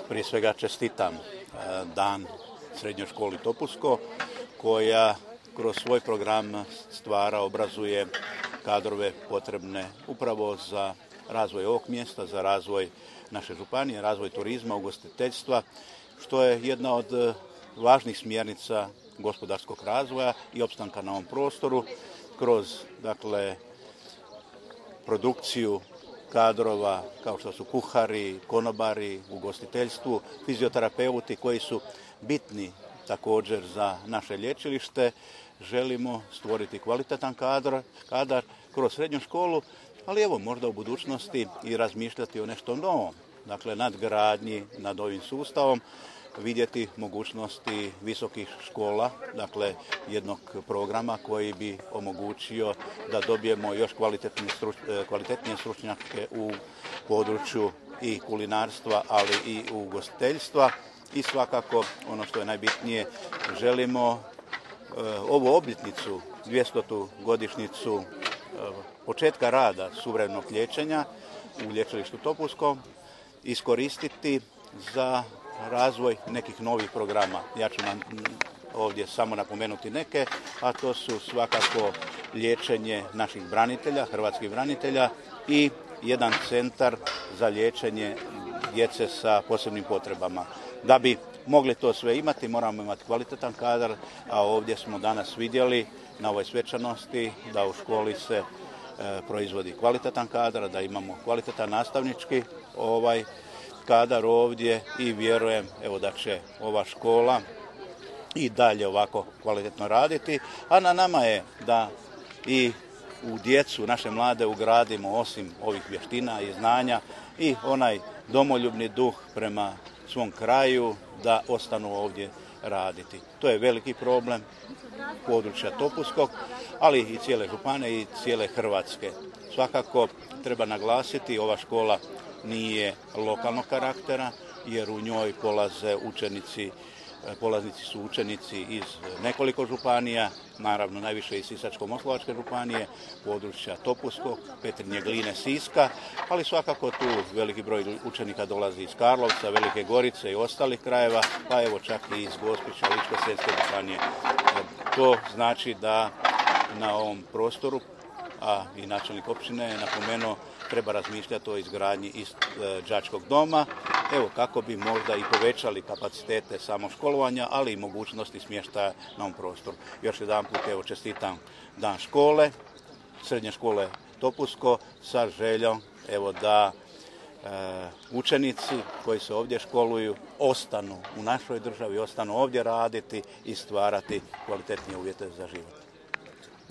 Prije svega čestitam dan Srednjoj školi Topusko, koja kroz svoj program stvara, obrazuje kadrove potrebne upravo za razvoj ovog mjesta, za razvoj naše županije, razvoj turizma, ugostiteljstva, što je jedna od važnih smjernica gospodarskog razvoja i opstanka na ovom prostoru kroz, produkciju kadrova kao što su kuhari, konobari, ugostiteljstvu, fizioterapeuti koji su bitni također za naše lječilište. Želimo stvoriti kvalitetan kadar kroz srednju školu, ali evo možda u budućnosti i razmišljati o nešto novom, nadgradnji nad ovim sustavom, vidjeti mogućnosti visokih škola, jednog programa koji bi omogućio da dobijemo još kvalitetnije stručnjake u području i kulinarstva, ali i ugostiteljstva. I svakako, ono što je najbitnije, želimo ovu obljetnicu, 200. godišnjicu početka rada suvremenog liječenja u lječilištu Topuskom iskoristiti za razvoj nekih novih programa. Ja ću vam ovdje samo napomenuti neke, a to su svakako liječenje naših branitelja, hrvatskih branitelja i jedan centar za liječenje djece sa posebnim potrebama. Da bi mogli to sve imati, moramo imati kvalitetan kadar, a ovdje smo danas vidjeli na ovoj svečanosti da u školi se proizvodi kvalitetan kadar, da imamo kvalitetan nastavnički kadar ovdje i vjerujem da će ova škola i dalje ovako kvalitetno raditi, a na nama je da i u djecu, naše mlade, ugradimo osim ovih vještina i znanja i onaj domoljubni duh prema svom kraju, da ostanu ovdje raditi. To je veliki problem područja Topuskog, ali i cijele županije i cijele Hrvatske. Svakako treba naglasiti, ova škola nije lokalnog karaktera, jer u njoj polaznici su učenici iz nekoliko županija, naravno najviše iz Sisačko-moslavačke županije, područja Topuskog, Petrinje, Gline, Siska, ali svakako tu veliki broj učenika dolazi iz Karlovca, Velike Gorice i ostalih krajeva, pa evo čak i iz Gospića, Ličko-senjske županije. To znači da na ovom prostoru, a i načelnik općine je napomenuo, treba razmišljati o izgradnji đačkog doma, kako bi možda i povećali kapacitete samoškolovanja, ali i mogućnosti smještaja na ovom prostoru. Još jedanput čestitam dan škole, Srednje škole Topusko, sa željom da učenici koji se ovdje školuju ostanu u našoj državi, ostanu ovdje raditi i stvarati kvalitetnije uvjete za život.